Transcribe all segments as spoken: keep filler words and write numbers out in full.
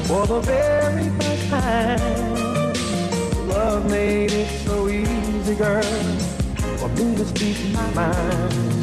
For the very first time, love made it so easy, girl, for me to speak my mind.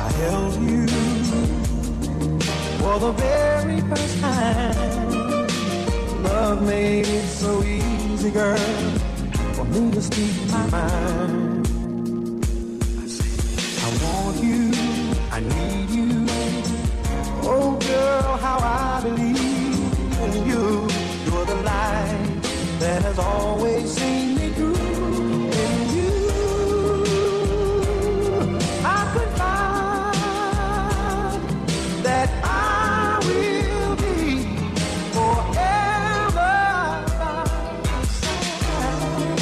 For the very first time, Love made it so easy, girl, for me to speak my mind. I want you, I need you. Oh, girl, how I believe in you. You're the light that has always seen me through. In you, I could find that I will be forever by your side.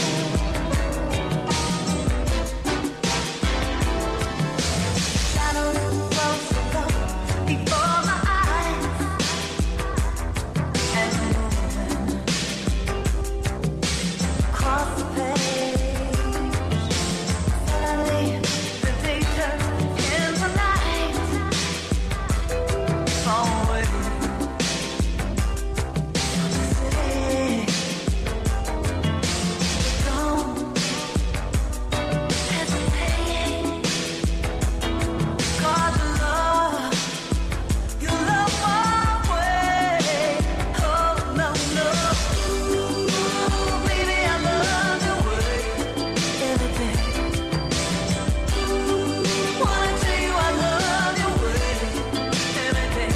Shadows close before my eyes, and moving across the page. Suddenly, the day turns in the night. Far away, the city. Don't hesitate, 'cause your love, your love my way. Oh no, no, baby, I love your way. Every day, wanna tell you I love your way. Every day,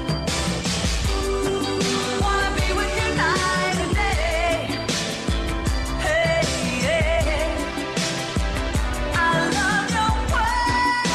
wanna be with you night and day. Hey, yeah, I love your way.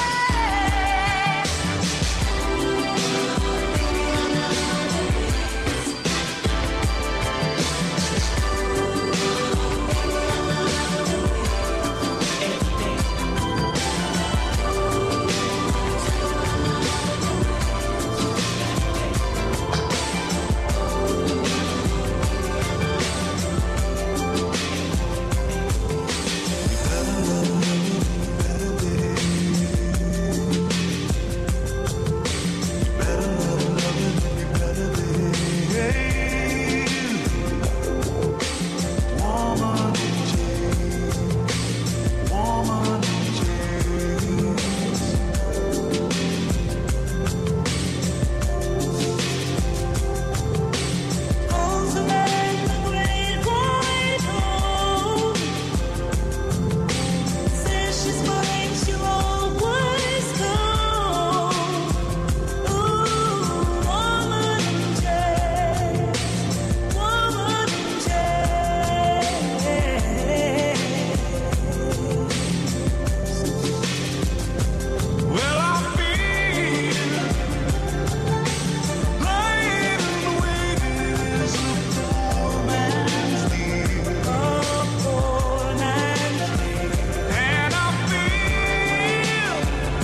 Well, I feel lying awake is a poor man's deal. A poor man's deal. And I feel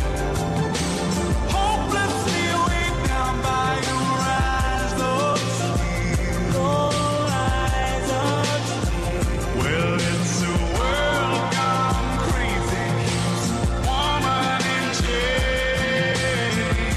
hopelessly weighed down by your eyes of steel. Your eyes of steel. Well, it's a world gone crazy. Woman in chains.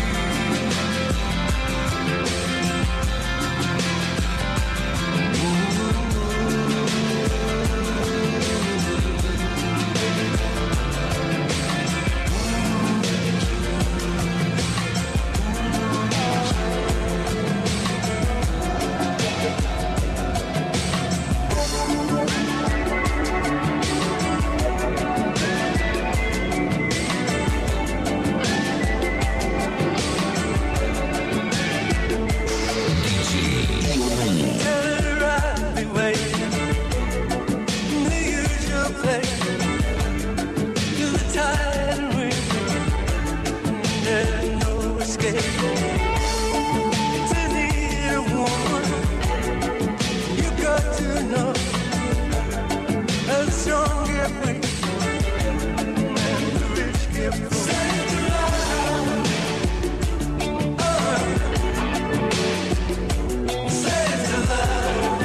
Turn around, be waiting in the usual place. Till the tide rings, there's no escape. To need a woman, you got to know how strong get weak and the rich get poor. Safe to love, safe to love.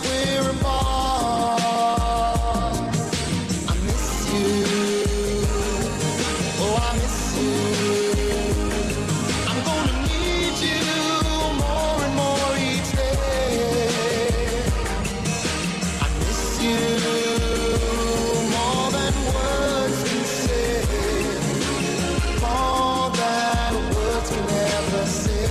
we're apart. I miss you. Oh, I miss you. I'm gonna need you more and more each day. I miss you more than words can say, more than words can ever say.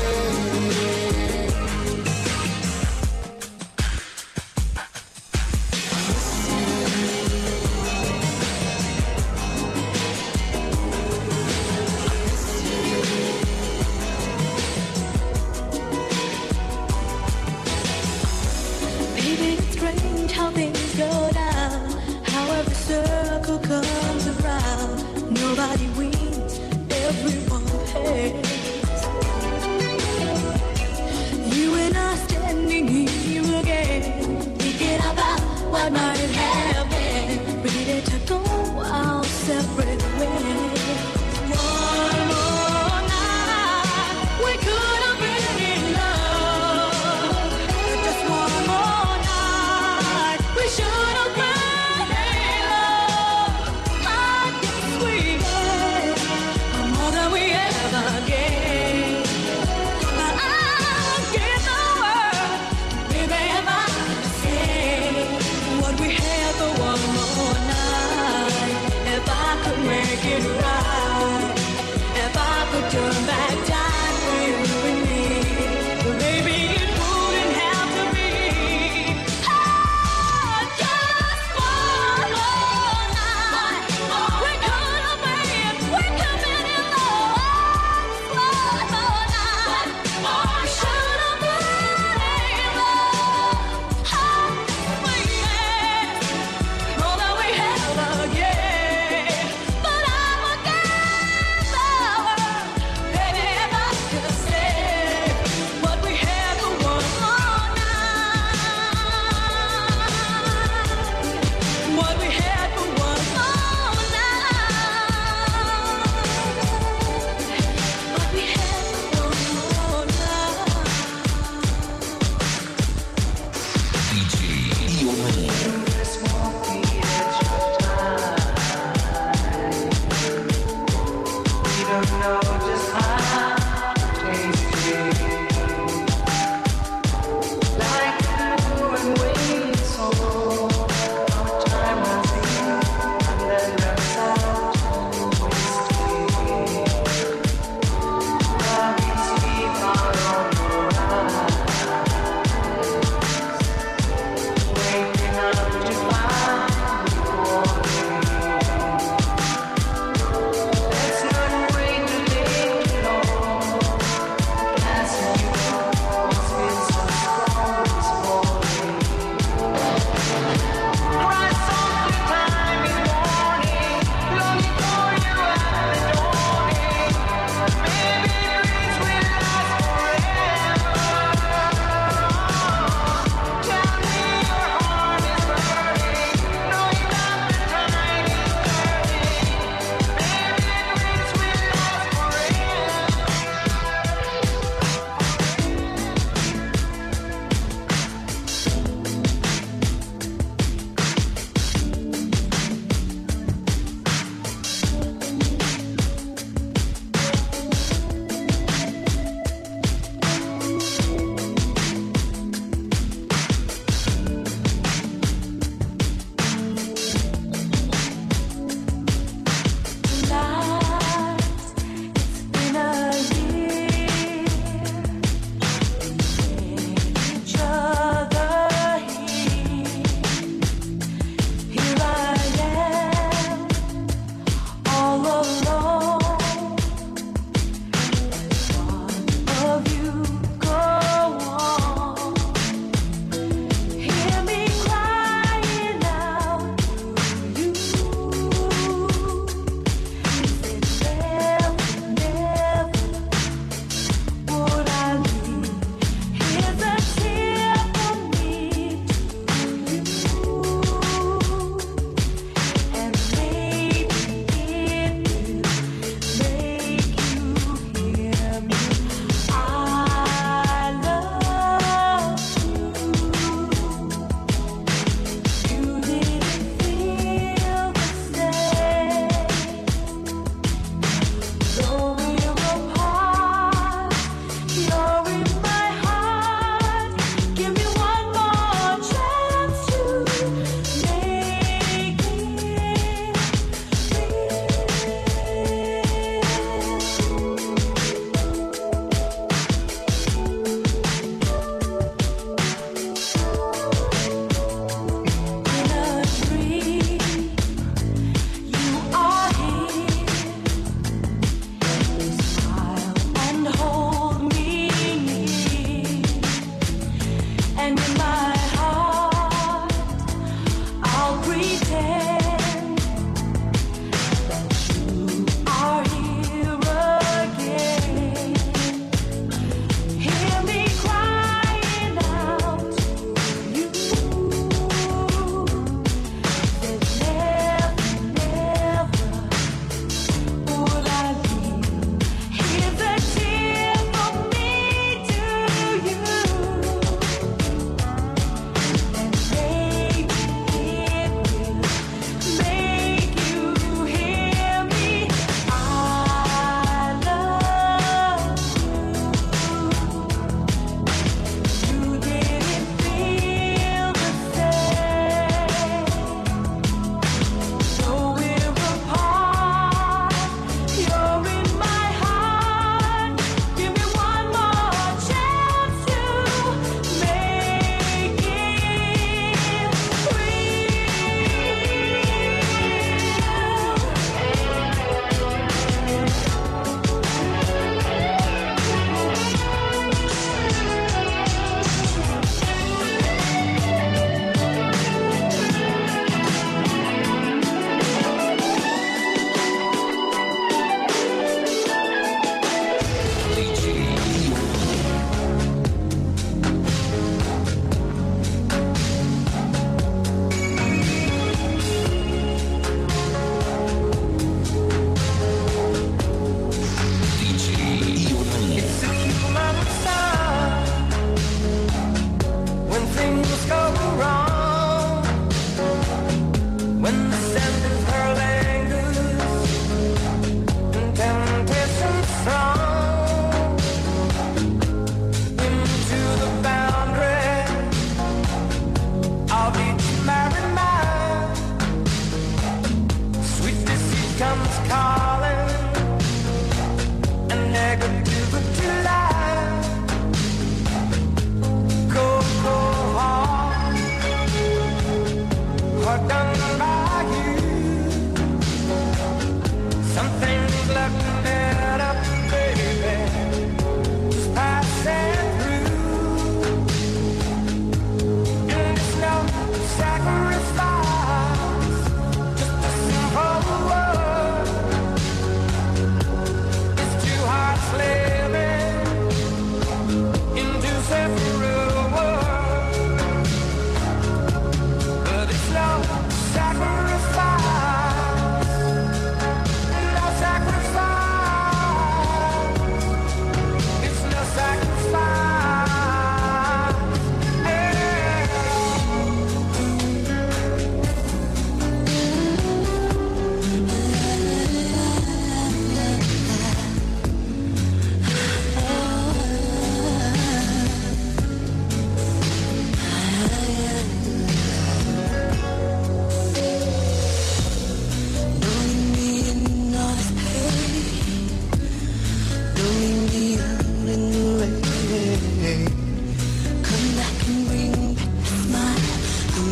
Baby, it's strange how things go down, how every circle comes around. Nobody wins, everyone pays. You and I standing here again, thinking about what might have been, ready to go our separate ways. One more night, we could have been in love. Just one more night, we should have been in love. I guess we had more than we ever gave. But I would give the world, baby, if I could say what we had for one more night. If I could make it right, if I could turn back time for you and me, maybe it wouldn't have to be. Oh, just one more night. We could have been, we could have been in love. One more night. We should have been in love. Oh, sweetness, more than we ever gave. But I would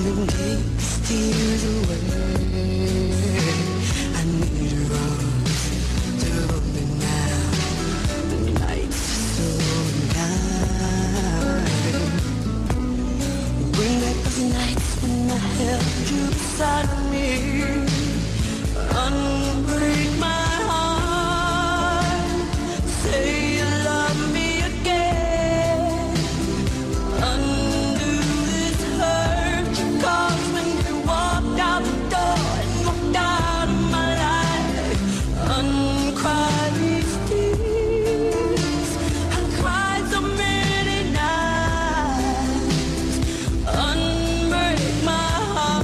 and takes tears away. I need your arms to hold me now. The nights are so unkind. Bring back those nights when I held you beside me. Unbreak my heart. Say you love me again. Undo this hurt you caused when you walked out the door and walked out of my life. Uncry these tears. I cried so many nights. Unbreak my heart.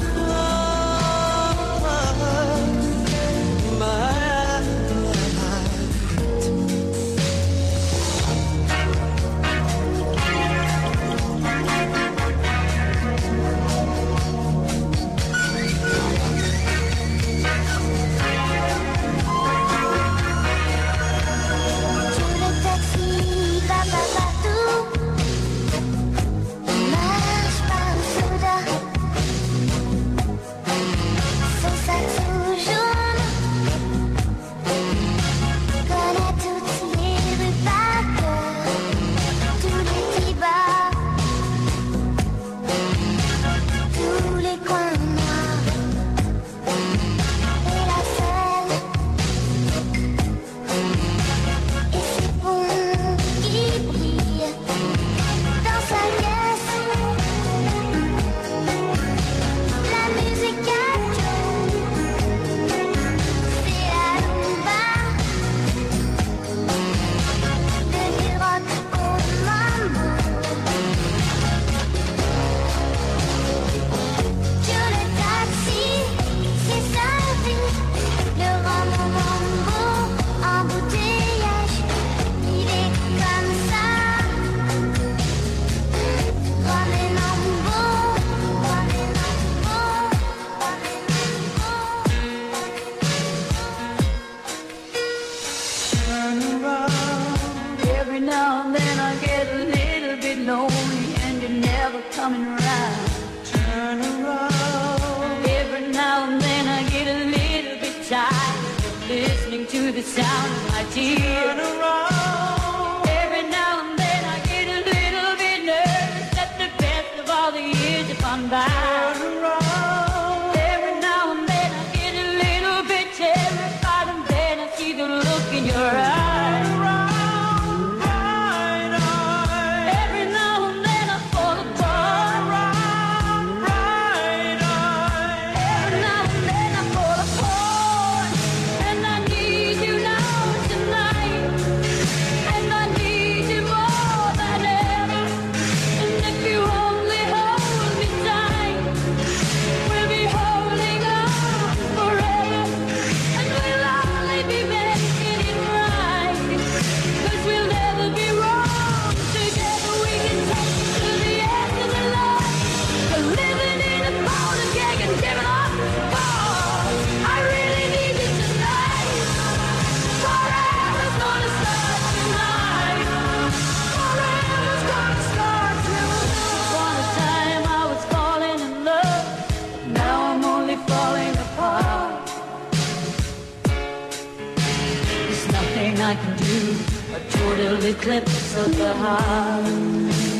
I can do a total eclipse of the heart.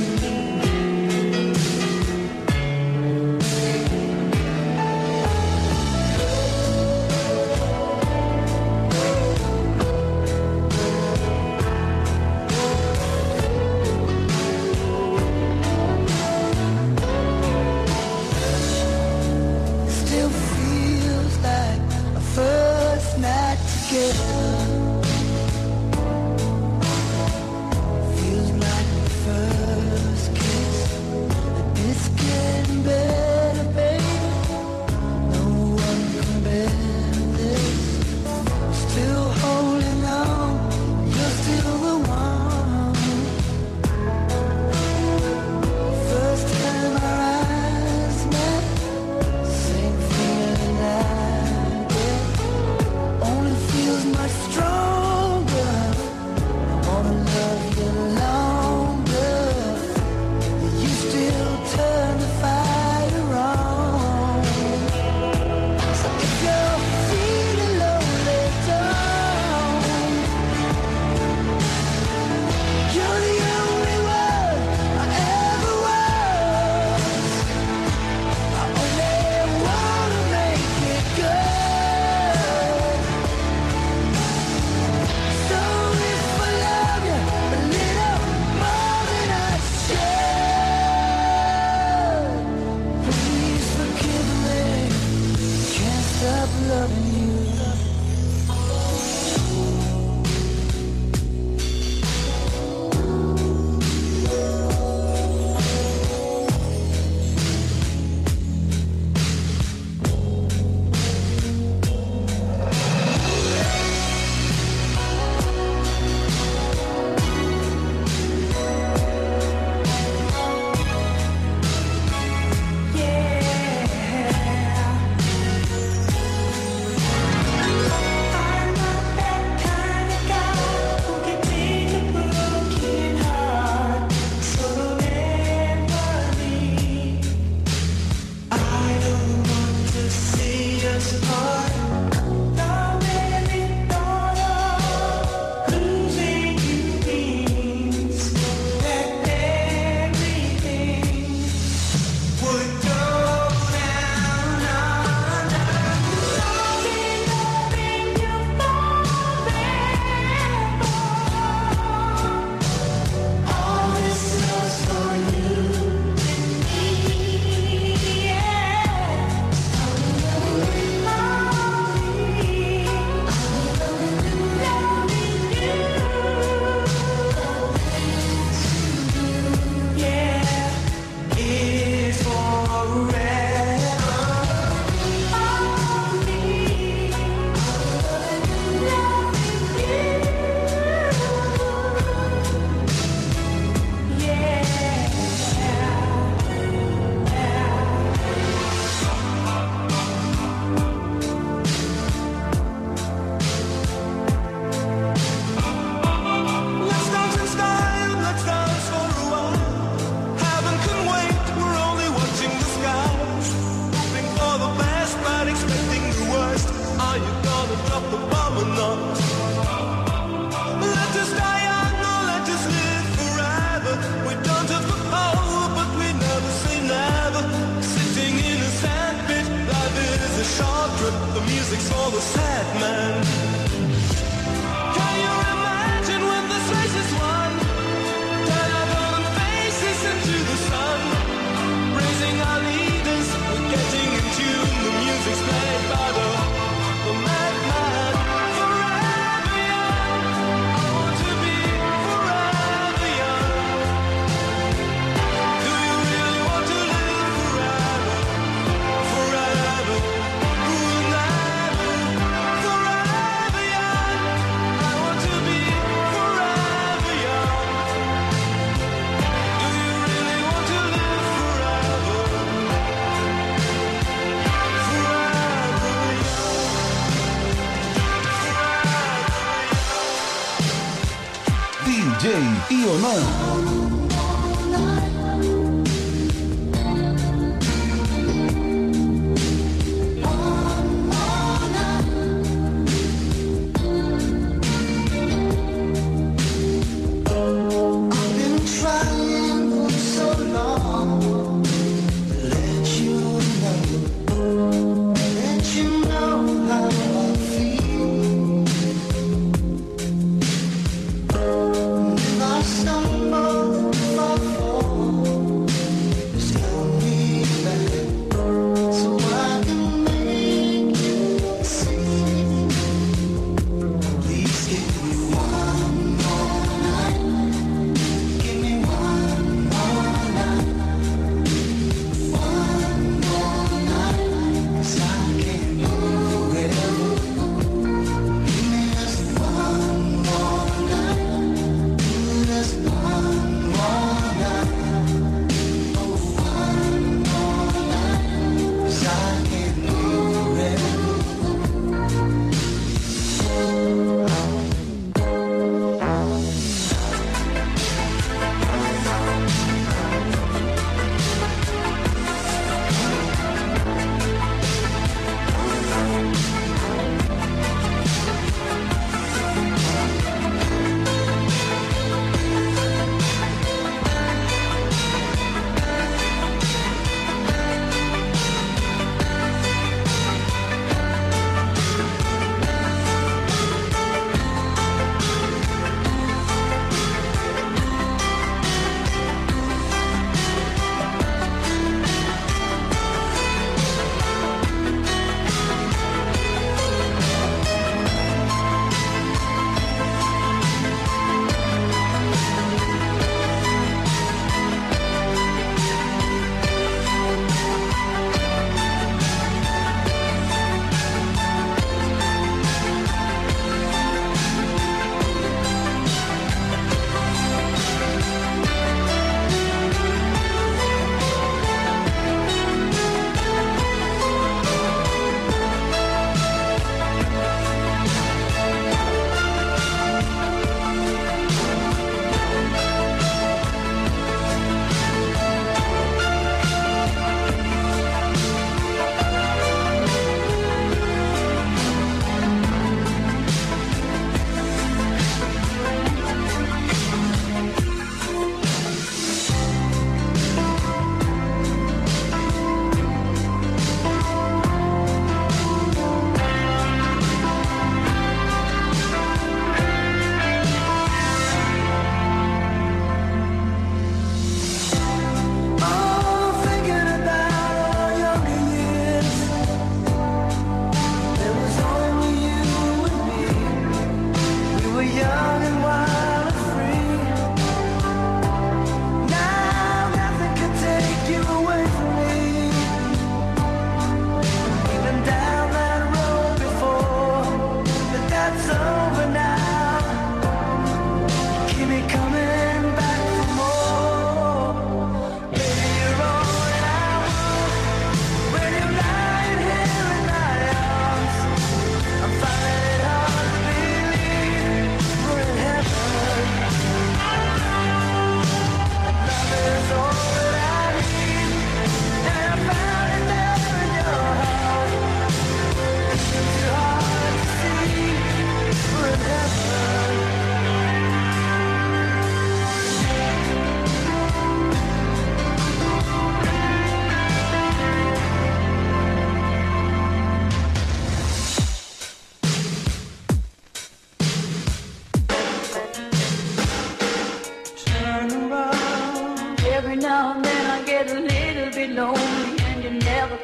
Still feels like a first night together. Feels like the first music's for the sad man. Can you imagine when this race is won? Turn our golden faces into the sun, praising our leaders, we're getting in tune. The music's played by the, the madman. Forever young, I want to be forever young. Do you really want to live forever? Forever, who will never? Forever young, I want to be forever young. Do you really want to live forever? D J Ionan. I've been trying for so long to let you know, let you know how I feel. If I stumble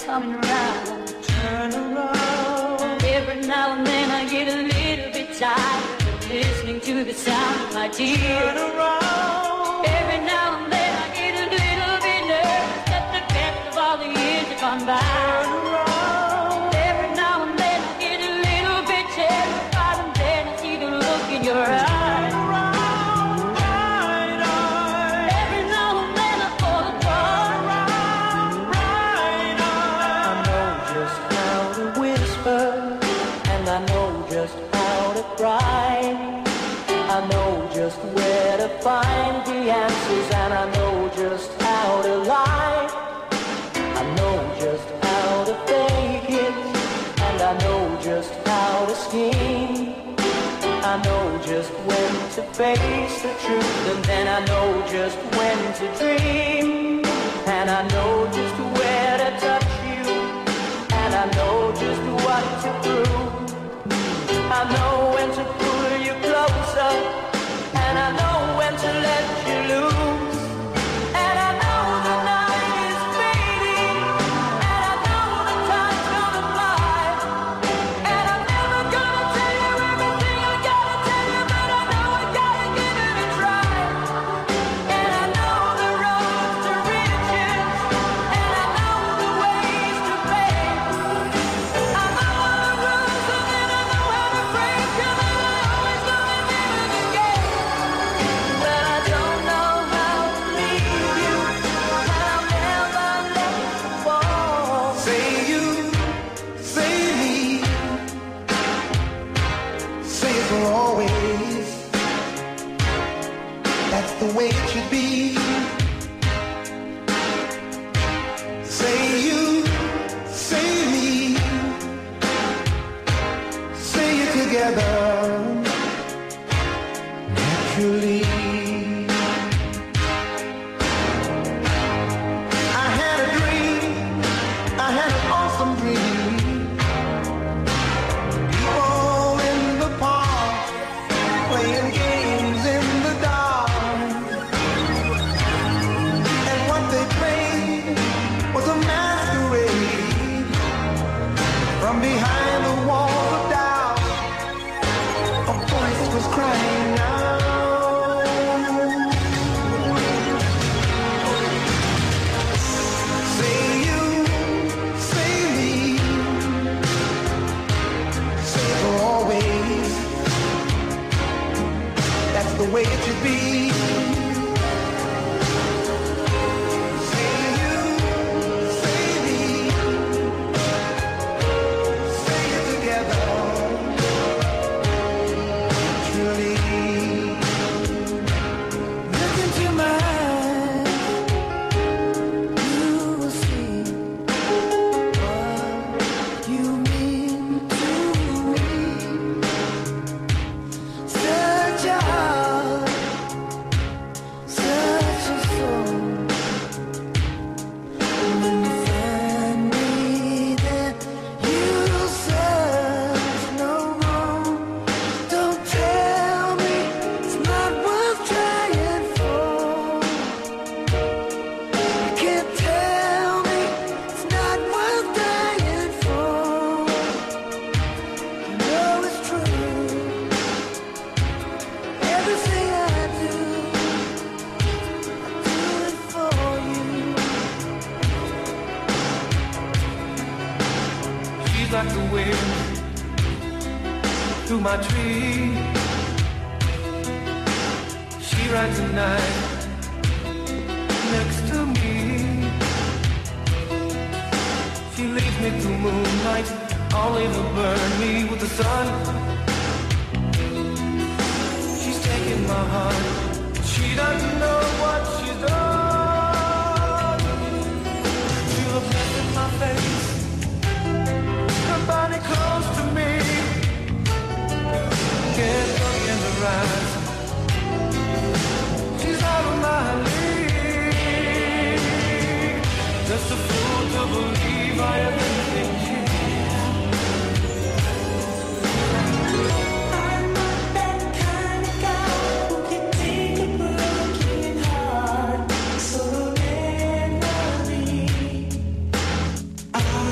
coming around. Turn around. Every now and then I get a little bit tired of listening to the sound of my tears. Turn around. Every now and then I get a little bit nervous at the depth of all the years that gone by. Turn around. Every now and then I get a little bit terrified, and then I see the look in your eyes. I know just where to find the answers, and I know just how to lie. I know just how to fake it, and I know just how to scheme. I know just when to face the truth, and then I know just when to dream. And I know just where to touch you, and I know just what to prove. I know when to pull you closer, and I know when to let you loose. And I know the night is fading, and I know the time's gonna fly. And I'm never gonna tell you everything I gotta tell you, but I know I gotta give it a try. And I know the roads to riches, and I know the ways to fame. I know all the rules, and then I know how to break them, and I always know the name of the game. But I don't know how to leave you, and I'll never let you fall. Say you, say me, say it for always. That's the way it should be. Say you, say me, say it together, naturally. I had a dream, I had an awesome dream. People in the park, playing games in the dark. And what they played was a masquerade. From behind the wall of doubt, a voice was crying out. Say you, say me, say for always. That's the way it should be. Say you, say me, say it together, truly. Look into my eyes, you will see what you mean to me. Such a heart, such a soul. When you find me there, you'll search no more. Don't tell me it's not worth trying for. You can't tell me it's not worth dying for. You know it's true. Everything I do, I do it for you. She's like the wind through my tree. She rides the night next to me. She leads me through moonlight, only to burn me with the sun. She's taking my heart, she doesn't know what she's done. She looks at my face, her body close to me. Can't look in her eyes, she's out of my league. Just a fool to believe I have anything she I'm not that kind of guy who can take a broken heart so readily. I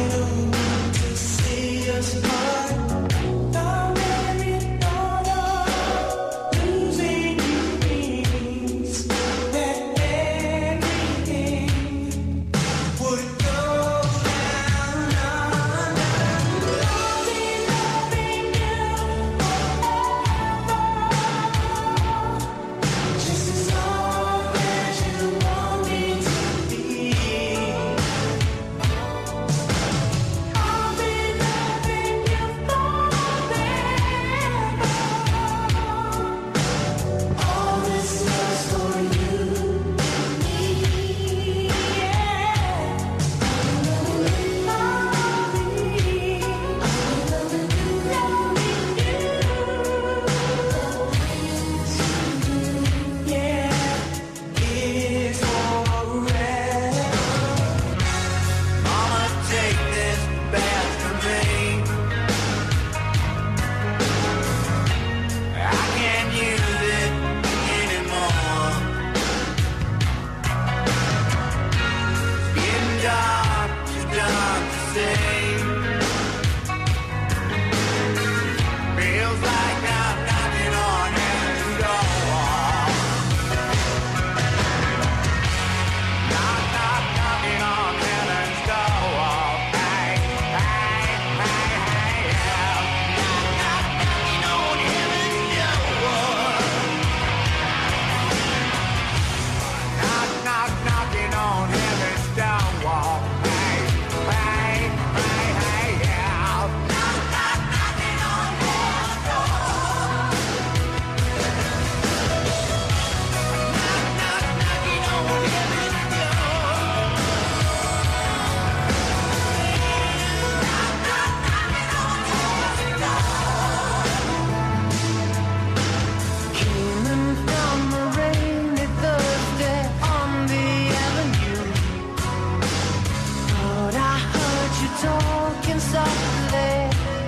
walking softly.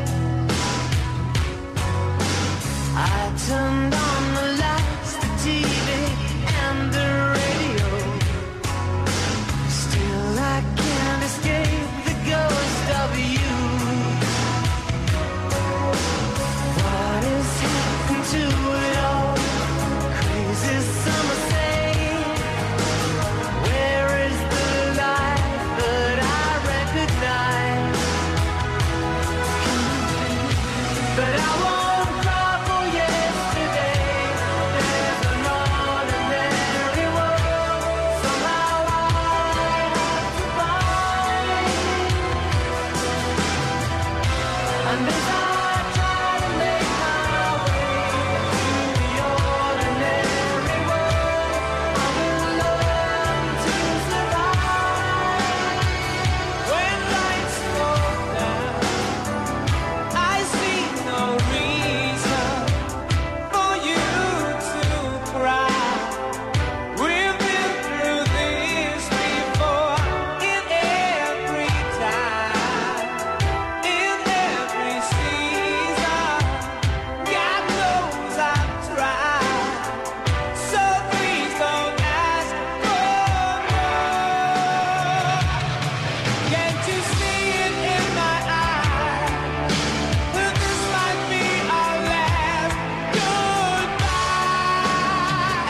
I turned on the lights, the T V, and the radio. Still I can't escape the ghost of you. What has happened to it all? Crazy summer say, where is the life that I recognize? But I won't cry for yesterday. There's an ordinary world somehow I have to find. And as I try to make my way to the ordinary world, I will learn to survive. When lights go down, I see no reason for you to cry. We've been through this before, in every time, in every season. God knows I've tried, so please don't ask for more. Can't you see it in my eyes? That this might be our last goodbye.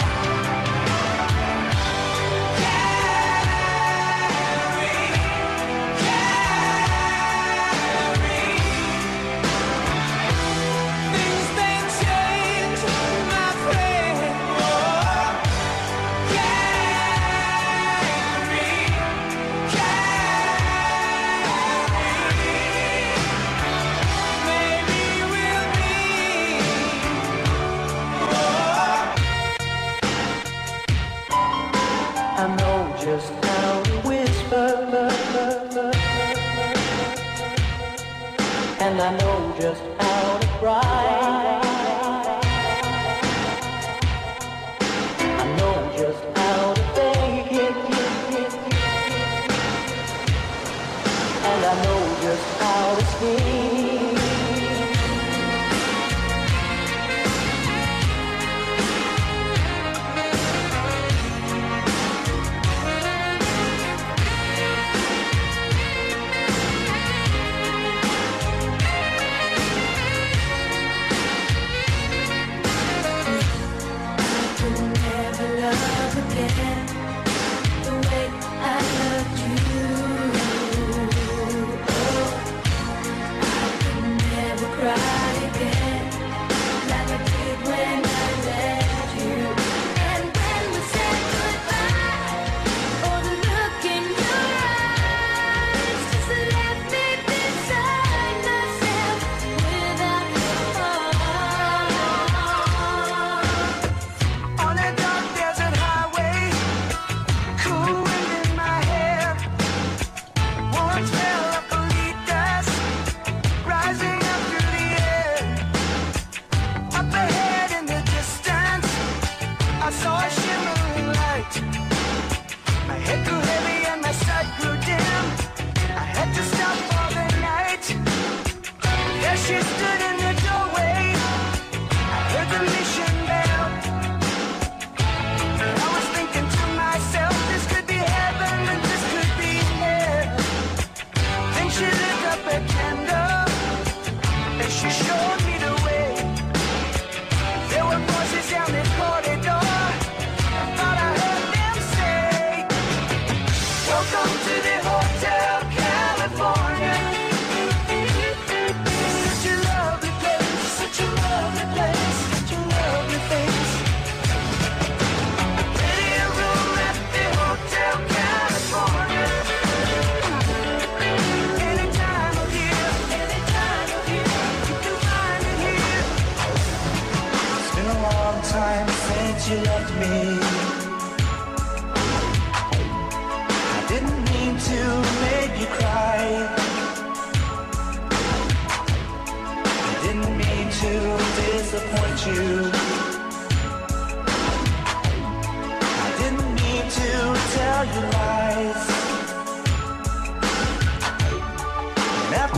Carry, carry. Things they change, my friend. Oh, carry, carry. Maybe we'll meet. I know just how to whisper, and I know just how to cry. I know just how to fake it, and I know just how to scheme. Never love again the way I loved you. I could never cry again like I did when I left you. And when we said goodbye, oh, the look in your eyes just left me beside myself without your heart. On a dark desert highway, cool wind in my hair, warm smell of bolitas rising up through the air. Up ahead in the distance, I saw a shimmering light. My head grew heavy and my sight grew dim. I had to stop for the night. There she stood in the doorway. I heard the mission bell. I was thinking to myself, this could be heaven and this could be hell. Then she lit up a candle and she showed me the way. There were voices down the corridor. I thought I heard them say, welcome to the Hotel California. Such a lovely place, such a lovely place, such a lovely place. Plenty of room at the Hotel California. Any time of year, any time of year, you can find it here. It's been a long time since you left me. I didn't mean to make you cry. I didn't mean to disappoint you. I didn't mean to tell you lies.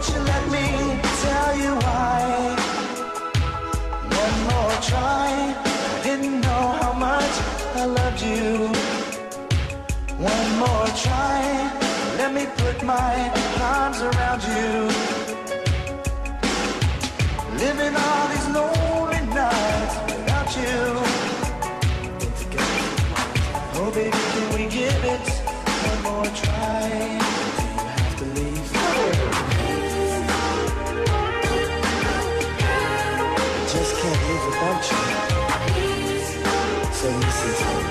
you let me tell you why? One more try, didn't know how much I loved you. One more try, let me put my arms around you. Living all these lonely nights without you. Oh baby, can we give it one more try? Do you have to leave? Just can't live without you. So listen to me.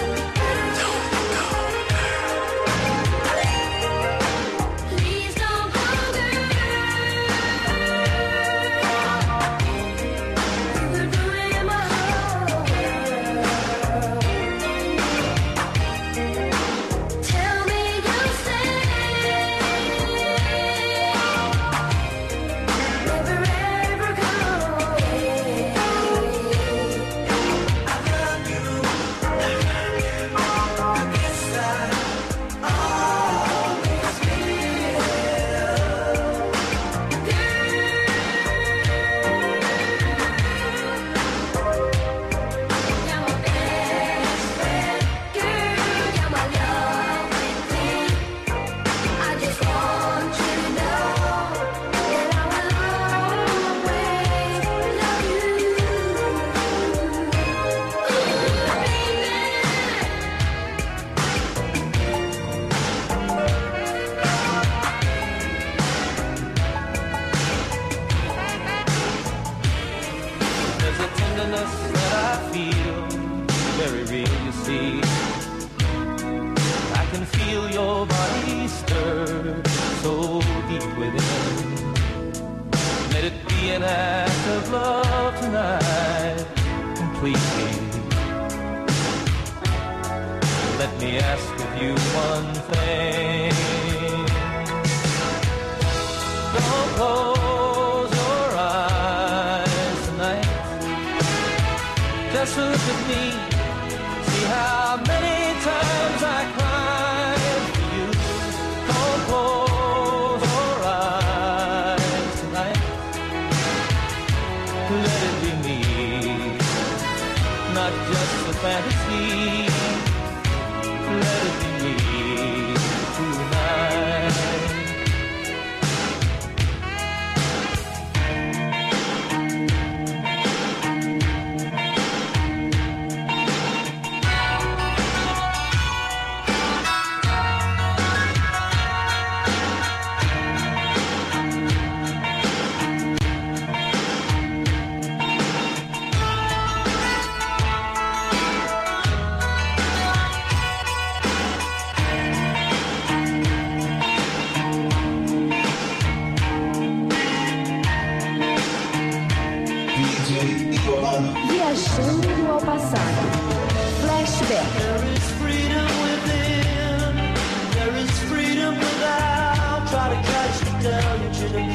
Viajando ao passado. Flashback. There is freedom within. There is freedom without. Try to catch you down, you shouldn't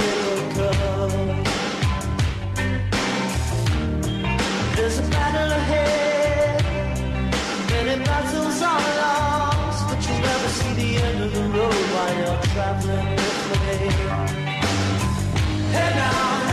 come. There's a battle ahead. Many battles are lost, but you'll never see the end of the road while you're traveling with me. Hey now.